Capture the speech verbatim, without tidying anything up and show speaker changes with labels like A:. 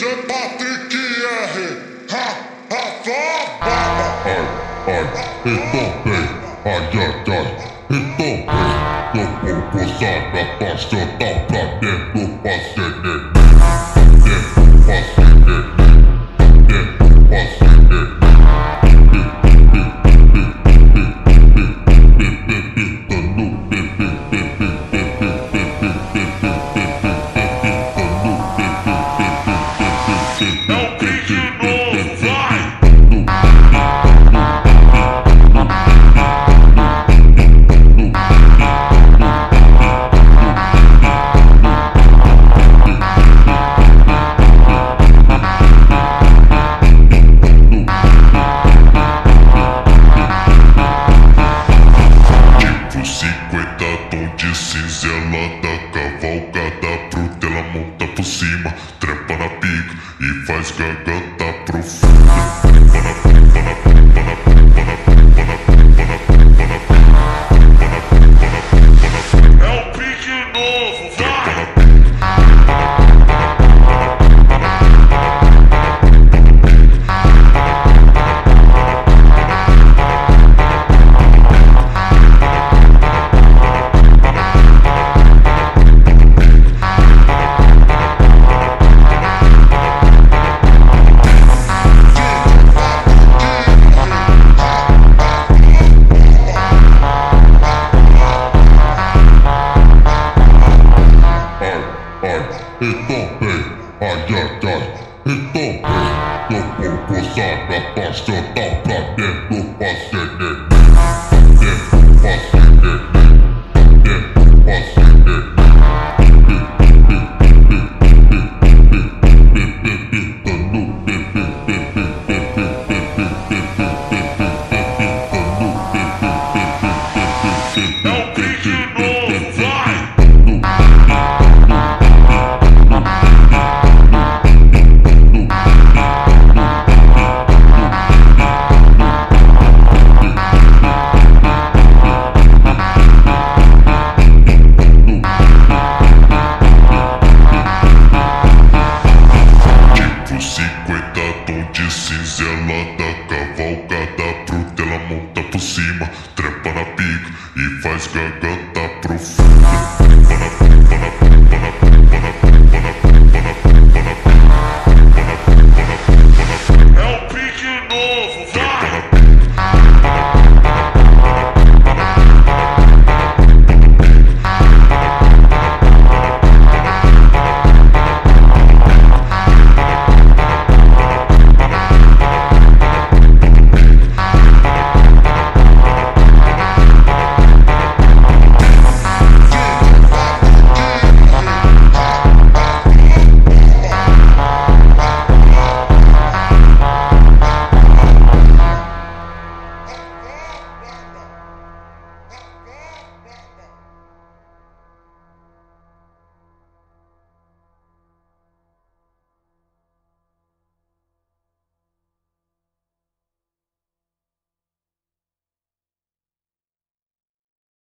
A: D J Patrick R. Ha, Rafa Baba.
B: Ai, ai, e também, ai, ai, ai, e também, tô com coçada pra chutar pra dentro pra ser neném, dentro pra ser neném, dentro pra ser neném.
C: Ela dá cavalgada bruta, ela monta por cima, trepa na pica e faz garganta profunda. Trepa na pipa, na pipa, na pipa, na pipa, na pipa, na pipa, na pipa, na pipa, na pipa, na pipa.
A: É o pique novo, vai!
B: E também, ai, ai, ai, e também, tô com coçada pra chutar pra dentro pra ser neném, dentro pra ser neném, dentro pra ser neném.
C: cinquenta tons de cinza, ela dá